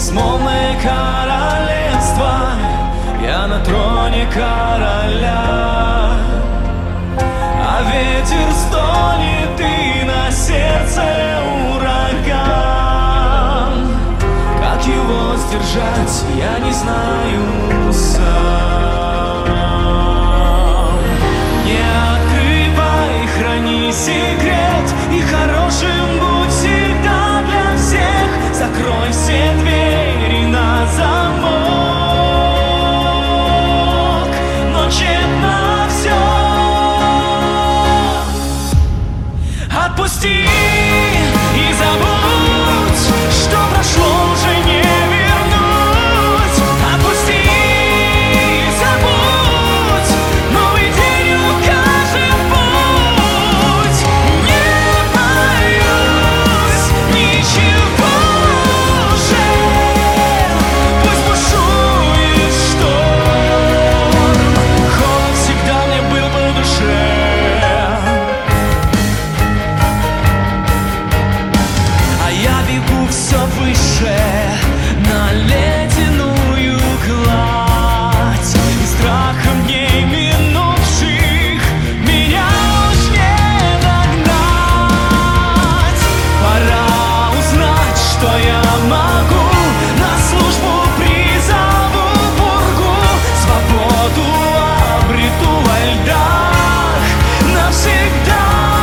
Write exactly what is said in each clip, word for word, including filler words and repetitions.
безмолвное королевство, я на троне короля. А ветер стонет и на сердце ураган. Как его сдержать, я не знаю сам. Не открывай, храни секрет, и хорошим будь всегда для всех. Закрой все двери на замок, но тщетно все. Отпусти и забудь, что прошло, уже не вернуть. Отпусти и забудь, новый день укажет путь. Не боюсь ничего уже, пусть бушует шторм. Холод всегда мне был по душе. Все выше на ледяную гладь, и страхом дней минувших меня уж не догнать. Пора узнать, что я могу, на службу призову бургу, свободу обрету во льдах навсегда.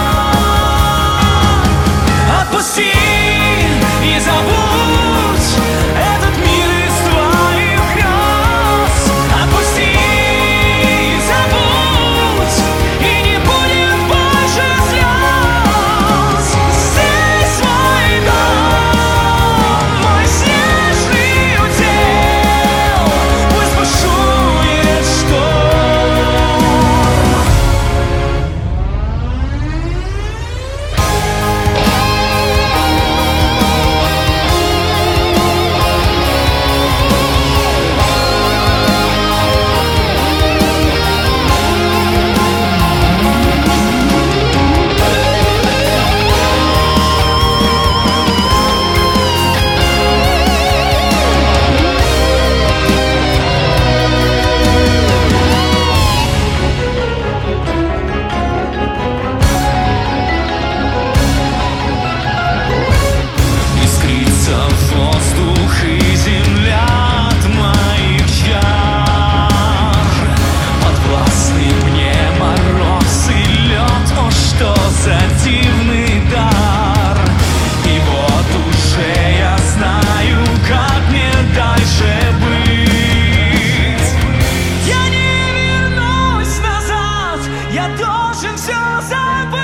Отпусти и забудь этот мир из твоих грез. Отпусти и забудь, и не будет больше слез. Здесь мой дом, мой снежный удел, пусть бушует шторм. Искрится воздух и земля от моих чар. Подвластны мне мороз и лед, о, что за дивный дар. И вот уже я знаю, как мне дальше быть. Я не вернусь назад, я должен все забыть.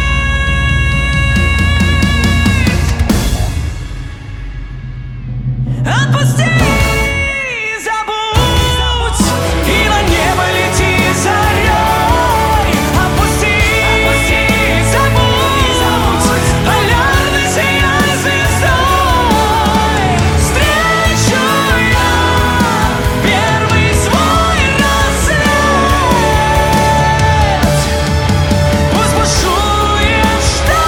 Отпусти и забудь, и на небо лети зарей. Отпусти и забудь, полярной сияй звездой. Встречу я первый свой рассвет, пусть бушует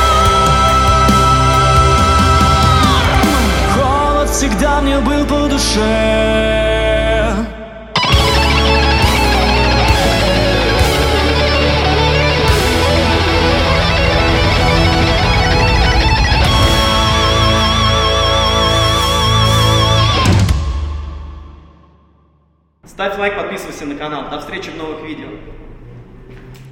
шторм. Холод всегда мне был по душе. Ставь лайк, подписывайся на канал. До встречи в новых видео.